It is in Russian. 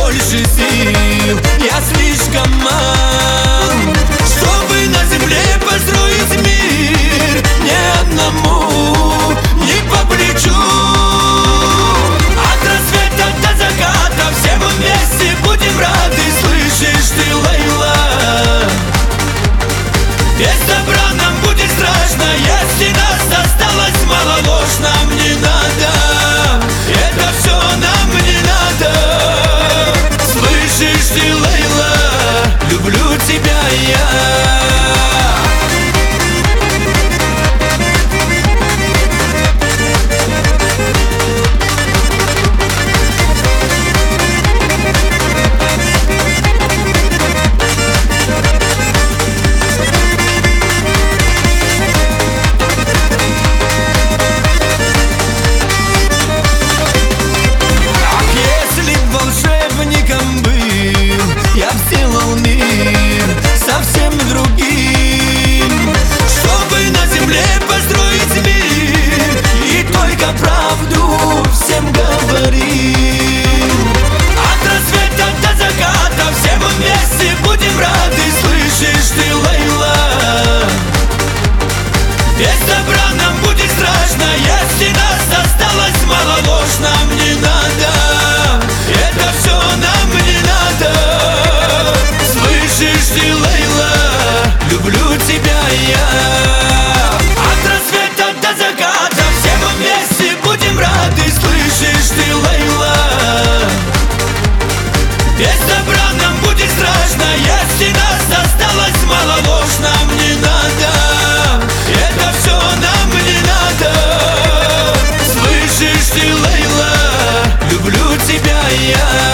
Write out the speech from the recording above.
больше сил, я слишком мал, чтобы на земле построить мир. Ни одному не по плечу. От рассвета до заката все мы вместе будем рады. Слышишь ты, Лейла? Без добра нам будет страшно, если нас осталось мало. Ложь нам не надо, это все нам не надо. Слышишь ты, Лейла, люблю тебя я. Я сделал мир совсем другим, чтобы на земле построить мир и только правду всем говорим. От рассвета до заката все мы вместе будем рады. Слышишь ты, Лейла? Без добра нам будет страшно, если нас осталось мало. Ложь нам не надо, это все нам не надо. Слышишь ты, Лейла, люблю тебя я. От рассвета до заката все мы вместе будем рады. Слышишь ты, Лейла? Без добра нам будет страшно, если нас осталось мало. Ложь нам не надо, это все нам не надо. Слышишь ты, Лейла, люблю тебя я.